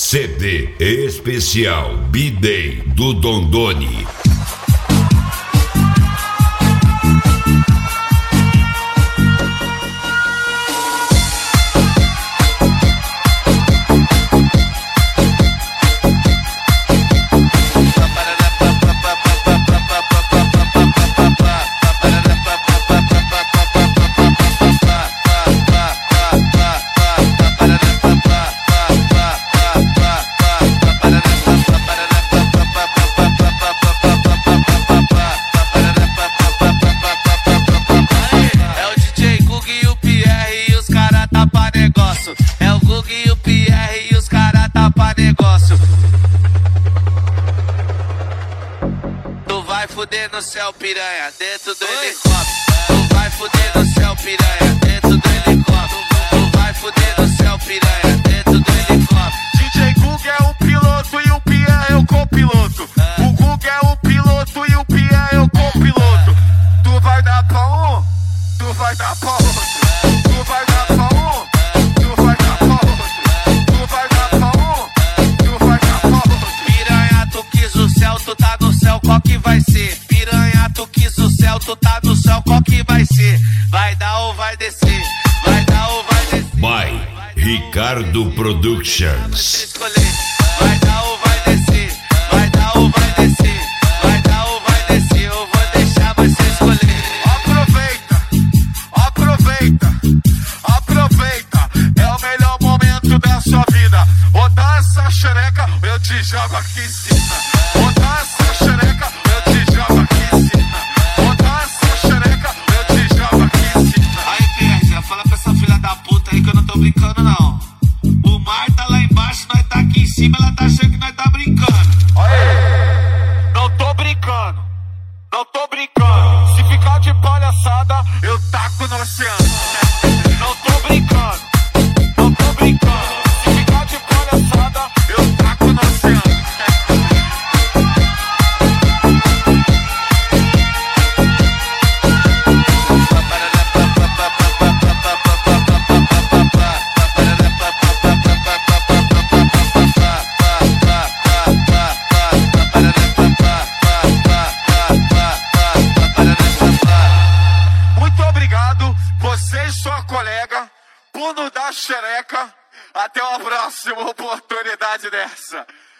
CD especial B-Day do Dondoni. É o Gug e o Pierre e os caras tá pra negócio. Tu vai fuder no céu, piranha, dentro do helicóptero. Tu vai fuder no céu, piranha, dentro do helicóptero. Tu vai fuder no céu, piranha, dentro do helicóptero. DJ Gug é o piloto e o Pierre é o copiloto. O Gug é o piloto e o Pierre é o copiloto. Tu vai dar pra um, tu vai dar pra outro. Tu vai dar pra um, tu vai dar pra outro. Tu vai dar pra um, tu vai dar pra outro. Piranha, tu quis o céu, tu tá no céu, qual que vai ser? Piranha, tu quis o céu, tu tá no céu, qual que vai ser? Vai dar ou vai descer? Vai dar ou vai descer? By Ricardo Productions. Escolher. Vai dar ou vai descer? Vai dar ou vai descer? Vai dar ou vai descer? Eu vou deixar você escolher. Aproveita, aproveita, aproveita. É o melhor momento da sua vida. Ou dá essa xereca, ou eu te jogo aqui em cima. Ou dá essa xereca, ou eu te jogo aqui em cima. Ou dá essa xereca, ou eu te jogo aqui em cima. Aí, Pierre, fala pra essa filha da puta aí que eu não tô brincando, não. O mar tá lá embaixo, nós tá aqui em cima, ela tá achando que nós tá brincando. Aê! Não tô brincando, não tô brincando. Se ficar de palhaçada, eu taco no oceano. Não tô brincando, não tô brincando. Se ficar de palhaçada, eu taco no oceano. Muito obrigado, você e sua colega, por nos dar xereca. Até uma próxima oportunidade dessa.